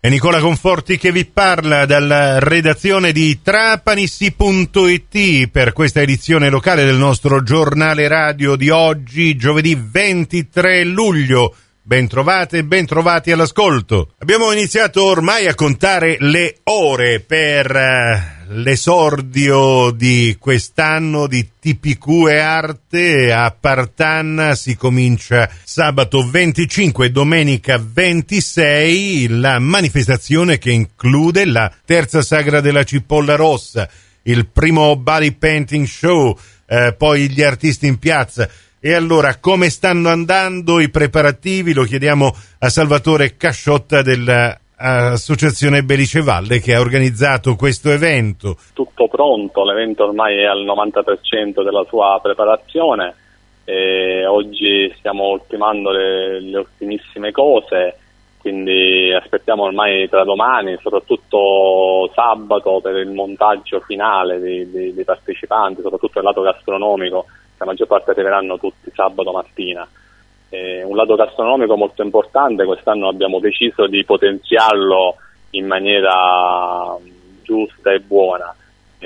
È Nicola Conforti che vi parla dalla redazione di Trapanissi.it per questa edizione locale del nostro giornale radio di oggi, giovedì 23 luglio. Ben trovate e ben trovati all'ascolto. Abbiamo iniziato ormai a contare le ore per l'esordio di quest'anno di TPQ e Arte a Partanna. Si comincia sabato 25 e domenica 26, la manifestazione che include la terza sagra della Cipolla Rossa, il primo body painting show, poi gli artisti in piazza. E allora, come stanno andando i preparativi? Lo chiediamo a Salvatore Casciotta dell'Associazione Belice Valle che ha organizzato questo evento. Tutto pronto, l'evento ormai è al 90% della sua preparazione e oggi stiamo ultimando le ultimissime cose, quindi aspettiamo ormai tra domani, soprattutto sabato, per il montaggio finale dei partecipanti, soprattutto nel lato gastronomico. La maggior parte arriveranno tutti sabato mattina. Un lato gastronomico molto importante, quest'anno abbiamo deciso di potenziarlo in maniera giusta e buona.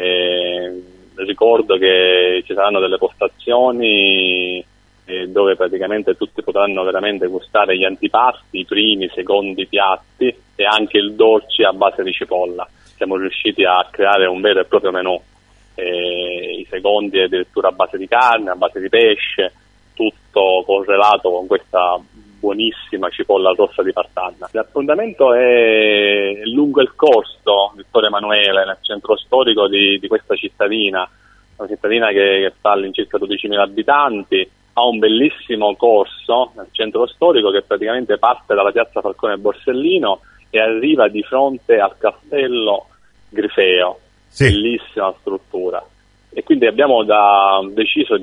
Ricordo che ci saranno delle postazioni dove praticamente tutti potranno veramente gustare gli antipasti, i primi, i secondi piatti e anche il dolce a base di cipolla. Siamo riusciti a creare un vero e proprio menù. I secondi addirittura a base di carne, a base di pesce, tutto correlato con questa buonissima cipolla rossa di Partanna. L'appuntamento è lungo il corso Vittorio Emanuele, nel centro storico di questa cittadina, una cittadina che sta all'incirca 12.000 abitanti, ha un bellissimo corso nel centro storico che praticamente parte dalla piazza Falcone Borsellino e arriva di fronte al castello Grifeo. Sì. Bellissima struttura, e quindi abbiamo deciso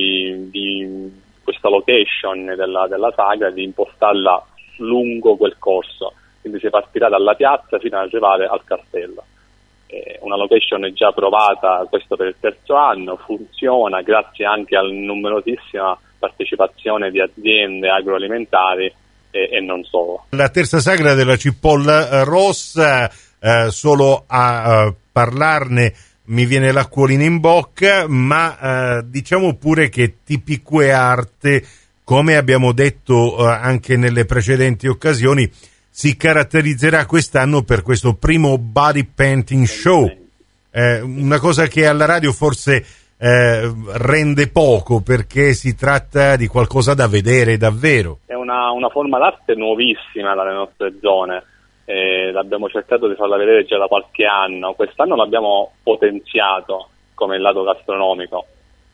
di questa location della sagra di impostarla lungo quel corso, quindi si partirà dalla piazza fino ad arrivare al castello. Una location già provata, questo per il terzo anno, funziona grazie anche alla numerosissima partecipazione di aziende agroalimentari e non solo. La terza sagra della Cipolla Rossa, solo a parlarne mi viene l'acquolina in bocca, ma diciamo pure che TPQ e Arte, come abbiamo detto anche nelle precedenti occasioni, si caratterizzerà quest'anno per questo primo body painting show, una cosa che alla radio forse rende poco, perché si tratta di qualcosa da vedere davvero. È una forma d'arte nuovissima dalle nostre zone. L'abbiamo cercato di farla vedere già da qualche anno, quest'anno l'abbiamo potenziato come il lato gastronomico.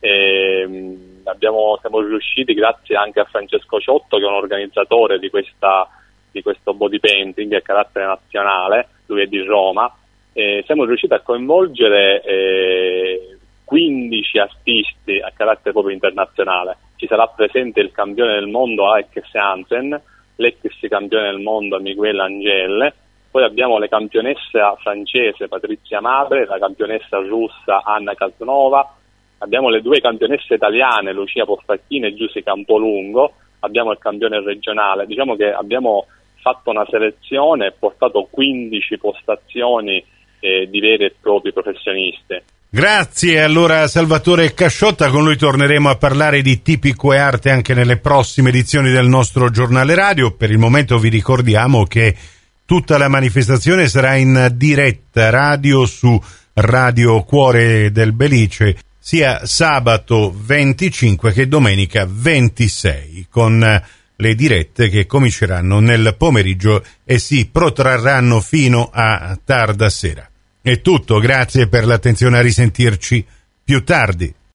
Siamo riusciti, grazie anche a Francesco Ciotto, che è un organizzatore di questo body painting a carattere nazionale, lui è di Roma, siamo riusciti a coinvolgere 15 artisti a carattere proprio internazionale. Ci sarà presente il campione del mondo Alex Hansen, l'ex campione del mondo Miguel Angel, poi abbiamo le campionesse francese Patrizia Mabre, la campionessa russa Anna Casanova, abbiamo le due campionesse italiane Lucia Poffacchini e Giusy Campolungo, abbiamo il campione regionale. Diciamo che abbiamo fatto una selezione e portato 15 postazioni di veri e propri professionisti. Grazie allora Salvatore Casciotta, con lui torneremo a parlare di TPQ e Arte anche nelle prossime edizioni del nostro giornale radio. Per il momento vi ricordiamo che tutta la manifestazione sarà in diretta radio su Radio Cuore del Belice, sia sabato 25 che domenica 26, con le dirette che cominceranno nel pomeriggio e si protrarranno fino a tarda sera. È tutto, grazie per l'attenzione, a risentirci più tardi.